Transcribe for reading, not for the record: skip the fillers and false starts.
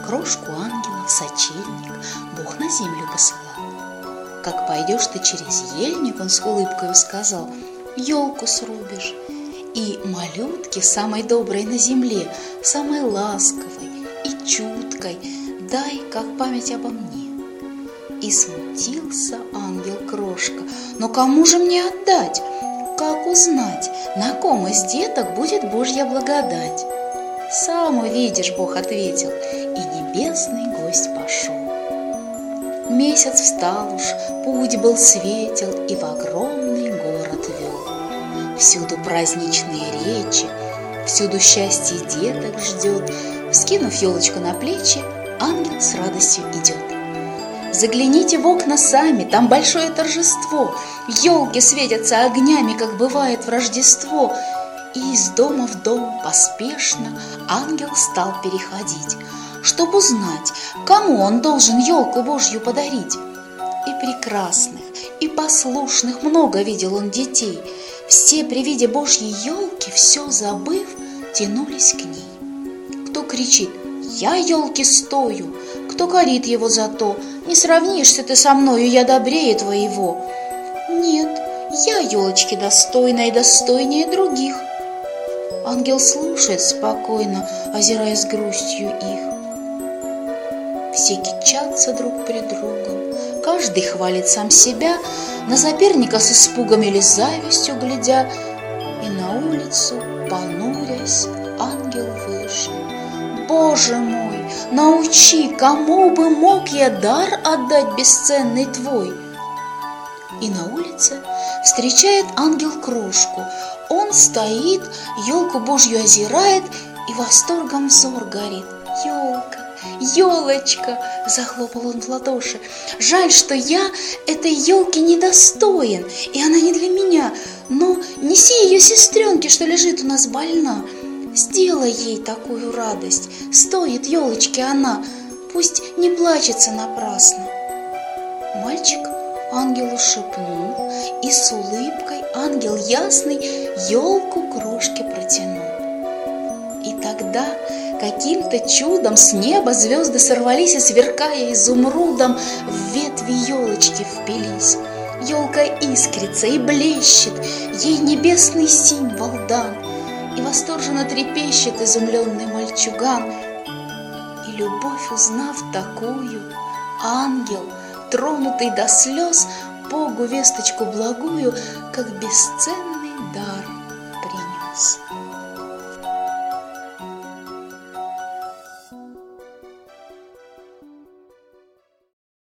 крошку ангела в сочельник Бог на землю посылал. Как пойдешь ты через ельник, он с улыбкой сказал, елку срубишь, и малютке самой доброй на земле, самой ласковой и чуткой, дай, как память обо мне. И смутился ангел-крошка, но кому же мне отдать? Как узнать, на ком из деток будет Божья благодать? Сам увидишь, Бог ответил, и небесный гость пошел. Месяц встал уж, путь был светел, и в огромный город вел. Всюду праздничные речи, всюду счастье деток ждет. Вскинув елочку на плечи, ангел с радостью идет. Загляните в окна сами, там большое торжество, елки светятся огнями, как бывает в Рождество. И из дома в дом поспешно ангел стал переходить, чтоб узнать, кому он должен елку Божью подарить. И прекрасных, и послушных много видел он детей. Все при виде Божьей елки, все забыв, тянулись к ней. Кто кричит: «Я елки стою!», кто корит его за то: «Не сравнишься ты со мною, я добрее твоего». «Нет, я елочки достойна и достойнее других». Ангел слушает спокойно, озирая с грустью их. Все кичатся друг пред другом, каждый хвалит сам себя, на соперника с испугом или завистью глядя. И на улицу, понурясь, ангел вышел. «Боже мой, научи, кому бы мог я дар отдать бесценный твой?» И на улице встречает ангел крошку. Он стоит, елку Божью озирает, и восторгом взор горит. «Елка, елочка!» – захлопал он в ладоши. «Жаль, что я этой елки недостоин, и она не для меня. Но неси ее сестренке, что лежит у нас больна. Сделай ей такую радость, стоит елочке она, пусть не плачется напрасно». Мальчик ангелу шепнул, и с улыбкой ангел ясный елку крошке протянул. И тогда каким-то чудом с неба звезды сорвались и, сверкая изумрудом, в ветви елочки впились. Елка искрится и блещет, ей небесный символ дан, и восторженно трепещет изумленный мальчуган. И любовь, узнав такую, ангел, тронутый до слез, Богу весточку благую, как бесценный дар принес.